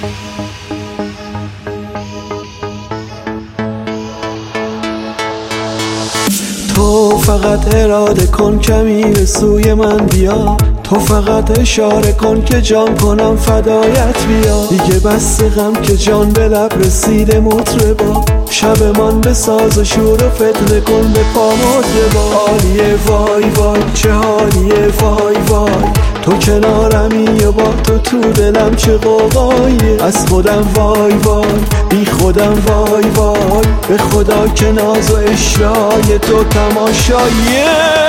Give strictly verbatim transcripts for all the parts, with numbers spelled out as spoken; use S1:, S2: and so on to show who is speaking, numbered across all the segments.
S1: تو فقط اراده کن کمی به سوی من بیا، تو فقط اشاره کن که جان کنم فدایت بیا. دیگه بس غم که جان به لب رسیده مطربا، شب من به ساز و شور و فتنه کن به پا مطربا. حالیه وای وای چه حالیه وای وای، تو کنارمی و با تو تو دلم چه قوقاییه. از خودم وای وای بی خودم وای وای، به خدا که ناز و اشرای تو تماشاییه.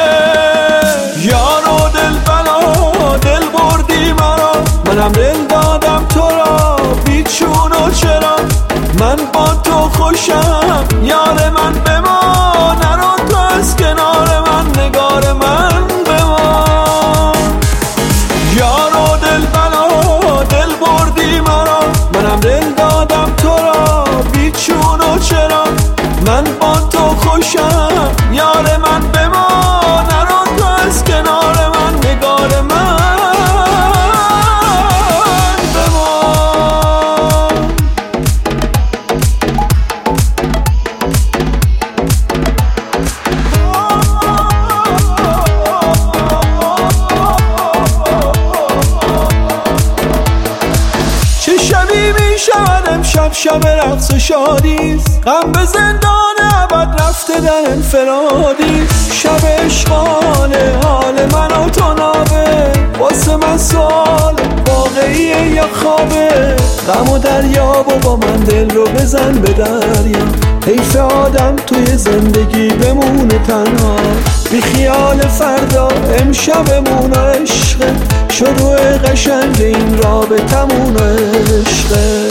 S1: یارو دل بلا دل بردی مرا، منم دل دادم تو را بی چون و چرا. من با تو خوشم یار من بمان، نرو تو از کنار من نگار من بمان. یارو دل بلا دل بردی مرا، منم دل دادم تو را بی چون و چرا. من با تو خوشم یار من بمان، نرو تو از کنار من نگار من بمان. چه شبی می شود امشب شب رقص و شادیست، غم به زندان ابد رفته در انفرادیست. شب عشقانه حال من و تو نابه، واسه من سوال واقعیه یا خوابه. غم و دریاب و با من دل رو بزن به دریا، حیف آدم توی زندگی بمونه تنها. بی خیال فردا امشبمون عشقه، شروع قشنگ این رابطمون عشقه.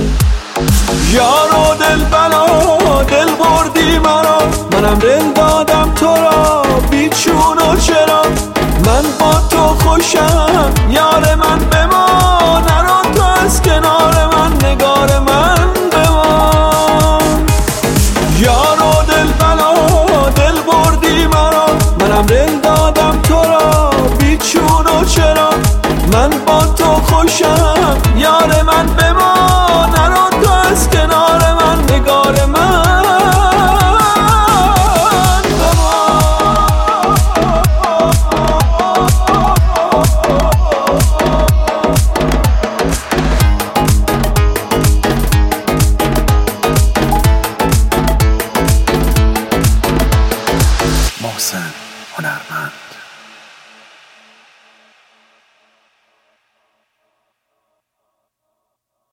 S1: یارو دل بلا دل بردی مرا، منم دل دادم تو را بی چون و چرا. من با تو خوشم یار من بمان، نرو تو از کنار من نگار من بمان. یارو دل بلا دل بردی مرا، منم دل دادم تو را بی چون و چرا. من با تو خوشم یار من بمان.